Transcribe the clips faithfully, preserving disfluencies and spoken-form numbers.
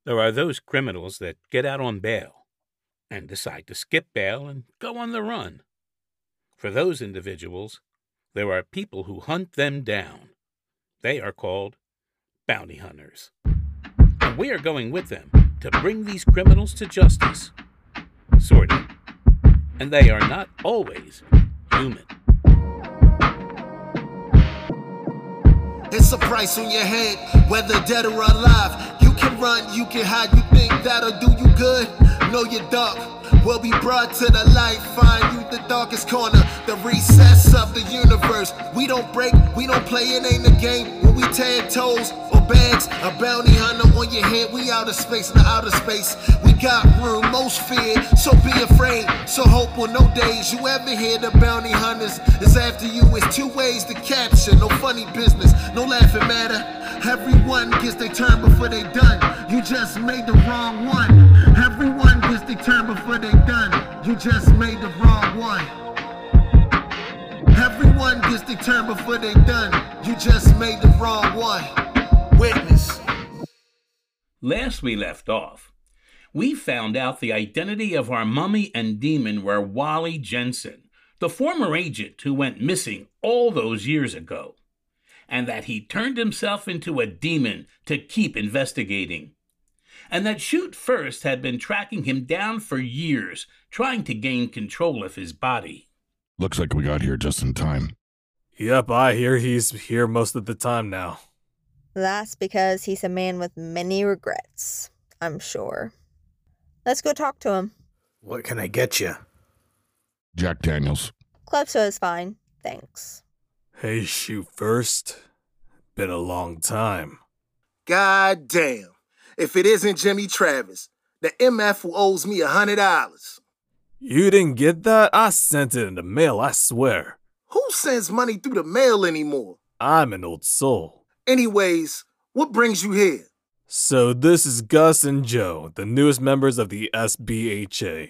There are those criminals that get out on bail and decide to skip bail and go on the run. For those individuals, there are people who hunt them down. They are called bounty hunters. And we are going with them to bring these criminals to justice. Sort of. And they are not always human. It's a price on your head, whether dead or alive. You can run, you can hide, you think that'll do you good? Know you're dark, will be brought to the light. Find you the darkest corner, the recess of the universe. We don't break, we don't play, it ain't a game. When we tag toes or bags, a bounty hunter on your head. We outer space, not outer space. We got room, most feared, so be afraid. So hope on no days you ever hear the bounty hunters is after you. It's two ways to capture, no funny business, no laughing matter. Everyone gets their turn before they done. You just made the wrong one. Everyone gets their turn before they done. You just made the wrong one. Everyone gets their turn before they done. You just made the wrong one. Witness. Last we left off, we found out the identity of our mummy and demon were Wally Jensen, the former agent who went missing all those years ago, and that he turned himself into a demon to keep investigating, and that Shoot First had been tracking him down for years, trying to gain control of his body. Looks like we got here just in time. Yep, I hear he's here most of the time now. That's because he's a man with many regrets, I'm sure. Let's go talk to him. What can I get you? Jack Daniels. Club soda's fine, thanks. Hey, Shoot First. Been a long time. God damn. If it isn't Jimmy Travis, the M F who owes me a hundred dollars. You didn't get that? I sent it in the mail, I swear. Who sends money through the mail anymore? I'm an old soul. Anyways, what brings you here? So this is Gus and Joe, the newest members of the S B H A.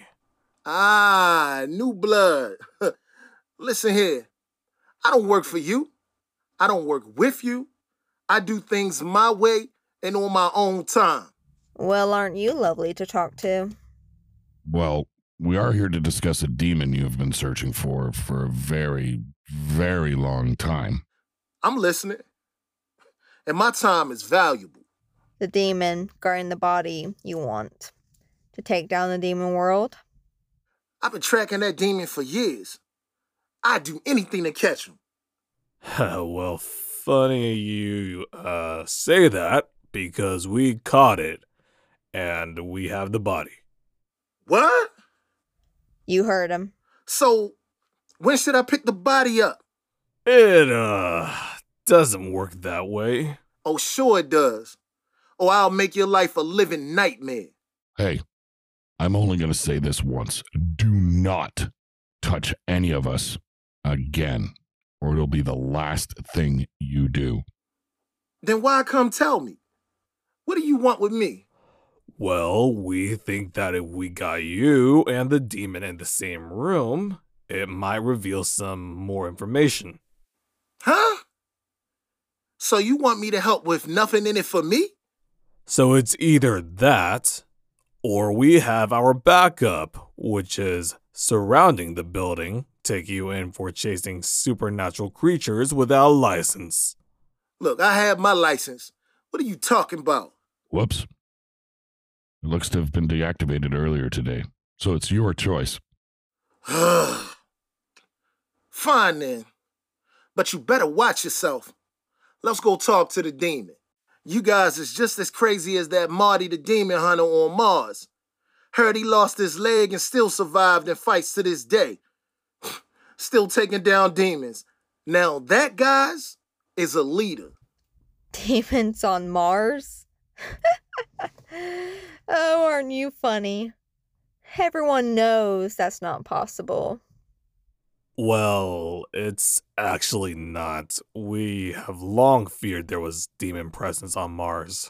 Ah, new blood. Listen here. I don't work for you. I don't work with you. I do things my way and on my own time. Well, aren't you lovely to talk to? Well, we are here to discuss a demon you've been searching for for a very, very long time. I'm listening. And my time is valuable. The demon guarding the body you want to take down the demon world? I've been tracking that demon for years. I'd do anything to catch him. Well, funny you uh, say that, because we caught it, and we have the body. What? You heard him. So, when should I pick the body up? It, uh, doesn't work that way. Oh, sure it does. Or I'll make your life a living nightmare. Hey, I'm only going to say this once. Do not touch any of us again, or it'll be the last thing you do. Then why come tell me? What do you want with me? Well, we think that if we got you and the demon in the same room, it might reveal some more information. Huh? So you want me to help with nothing in it for me? So it's either that, or we have our backup, which is surrounding the building, take you in for chasing supernatural creatures without a license. Look, I have my license. What are you talking about? Whoops. It looks to have been deactivated earlier today, so it's your choice. Fine then. But you better watch yourself. Let's go talk to the demon. You guys is just as crazy as that Marty the Demon Hunter on Mars. Heard he lost his leg and still survived and fights to this day. Still taking down demons. Now that, guys, is a leader. Demons on Mars? Oh, aren't you funny? Everyone knows that's not possible. Well, it's actually not. We have long feared there was demon presence on Mars.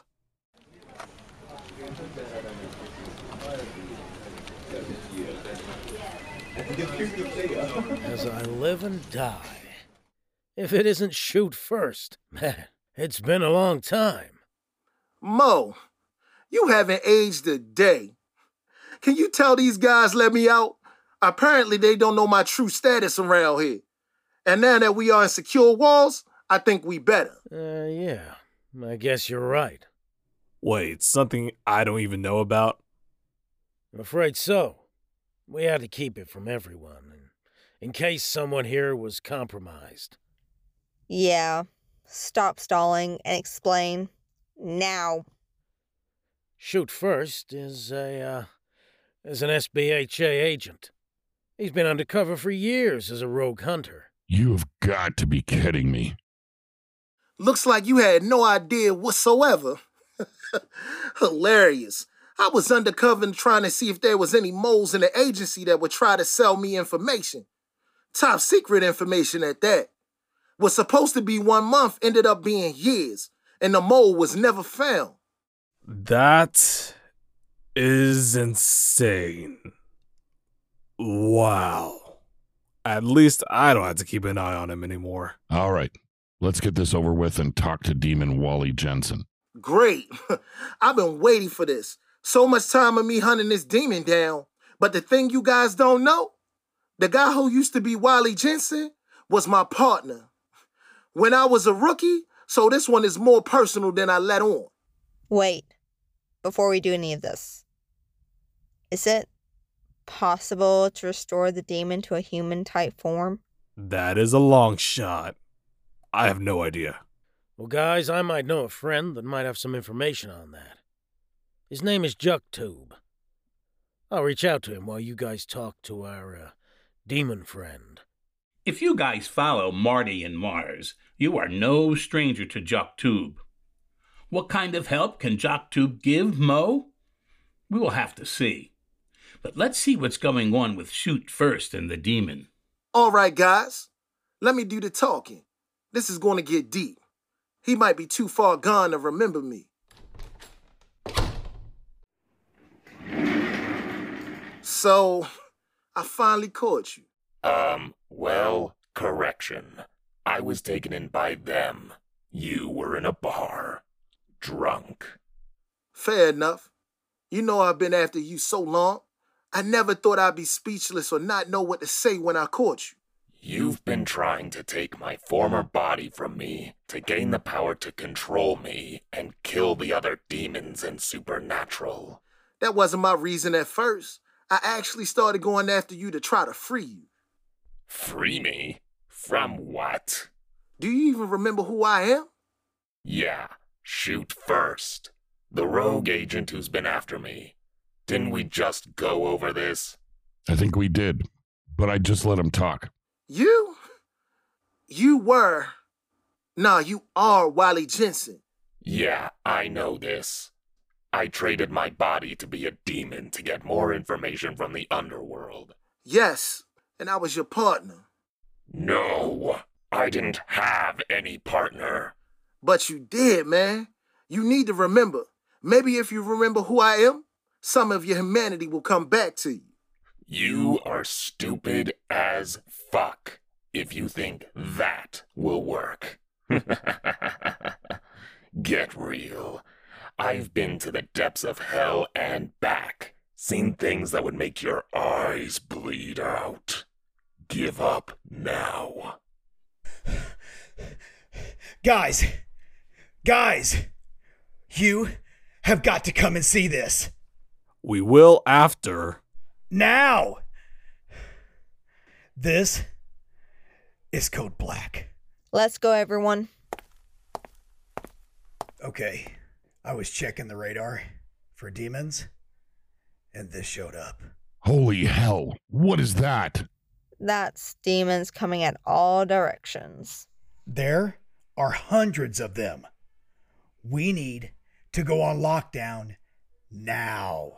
As I live and die. If it isn't Shoot First, man, it's been a long time. Mo, You haven't aged a day. Can you tell these guys let me out? Apparently they don't know my true status around here. And now that we are in secure walls, I think we better. Uh, yeah. I guess you're right. Wait, something I don't even know about? I'm afraid so. We had to keep it from everyone, in case someone here was compromised. Yeah. Stop stalling and explain. Now. Shoot First is a, uh, is an S B H A agent. He's been undercover for years as a rogue hunter. You have got to be kidding me. Looks like you had no idea whatsoever. Hilarious. I was undercover trying to see if there was any moles in the agency that would try to sell me information. Top secret information at that. Was supposed to be one month, ended up being years, and the mole was never found. That is insane. Wow. At least I don't have to keep an eye on him anymore. All right, let's get this over with and talk to Demon Wally Jensen. Great. I've been waiting for this. So much time of me hunting this demon down. But the thing you guys don't know, the guy who used to be Wally Jensen was my partner when I was a rookie, so this one is more personal than I let on. Wait. Before we do any of this. Is it possible to restore the demon to a human-type form? That is a long shot. I have no idea. Well, guys, I might know a friend that might have some information on that. His name is Jucktube. I'll reach out to him while you guys talk to our uh, demon friend. If you guys follow Marty and Mars, you are no stranger to Jucktube. What kind of help can Jucktube give, Mo? We will have to see. But let's see what's going on with Shoot First and the demon. All right, guys. Let me do the talking. This is going to get deep. He might be too far gone to remember me. So, I finally caught you. Um, well, correction. I was taken in by them. You were in a bar. Drunk. Fair enough. You know I've been after you so long. I never thought I'd be speechless or not know what to say when I caught you. You've been trying to take my former body from me to gain the power to control me and kill the other demons and supernatural. That wasn't my reason at first. I actually started going after you to try to free you. Free me? From what? Do you even remember who I am? Yeah, Shoot First. The rogue agent who's been after me. Didn't we just go over this? I think we did, but I just let him talk. You? You were... Nah, you are Wally Jensen. Yeah, I know this. I traded my body to be a demon to get more information from the underworld. Yes, and I was your partner. No, I didn't have any partner. But you did, man. You need to remember. Maybe if you remember who I am, some of your humanity will come back to you. You are stupid as fuck if you think that will work. Get real. I've been to the depths of hell and back, seen things that would make your eyes bleed out. Give up now. Guys, guys, you have got to come and see this. We will after. Now! This is Code Black. Let's go, everyone. Okay, I was checking the radar for demons, and this showed up. Holy hell, what is that? That's demons coming at all directions. There are hundreds of them. We need to go on lockdown now.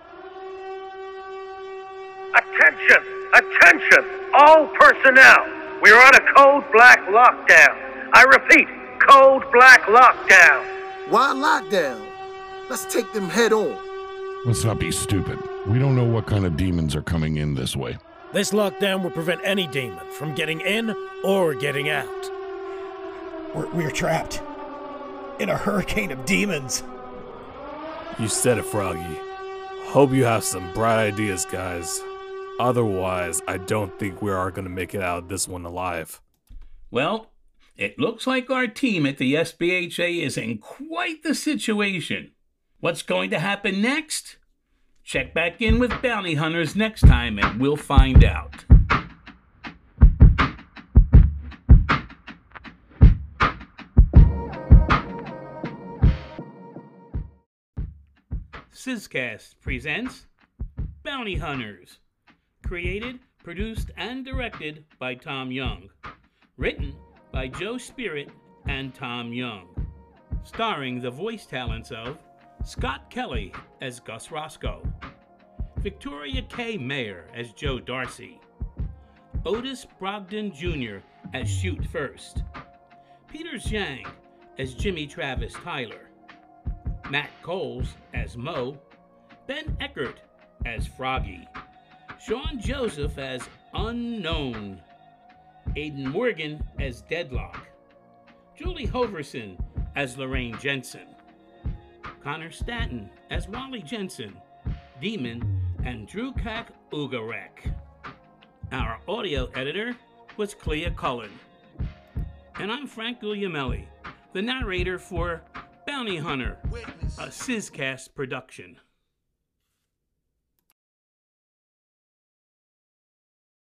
Attention! Attention! All personnel! We are on a Code Black lockdown. I repeat, Code Black lockdown. Why lockdown? Let's take them head on. Let's not be stupid. We don't know what kind of demons are coming in this way. This lockdown will prevent any demon from getting in or getting out. We're, we're trapped in a hurricane of demons. You said it, Froggy. Hope you have some bright ideas, guys. Otherwise, I don't think we are going to make it out of this one alive. Well, it looks like our team at the S B H A is in quite the situation. What's going to happen next? Check back in with Bounty Hunters next time and we'll find out. Sizcast presents Bounty Hunters. Created, produced, and directed by Tom Young. Written by Joe Spirit and Tom Young. Starring the voice talents of Scott Kelly as Gus Roscoe, Victoria K. Mayer as Joe Darcy, Otis Brogdon Junior as Shoot First, Peter Zhang as Jimmy Travis Tyler, Matt Coles as Mo, Ben Eckert as Froggy, Sean Joseph as Unknown, Aidan Morgan as Deadlock, Julie Hoverson as Lorraine Jensen, Connor Stanton as Wally Jensen, Demon, and Drew Kak Ugarek. Our audio editor was Clea Cullen. And I'm Frank Guglielmelli, the narrator for Bounty Hunter, a Sizcast production.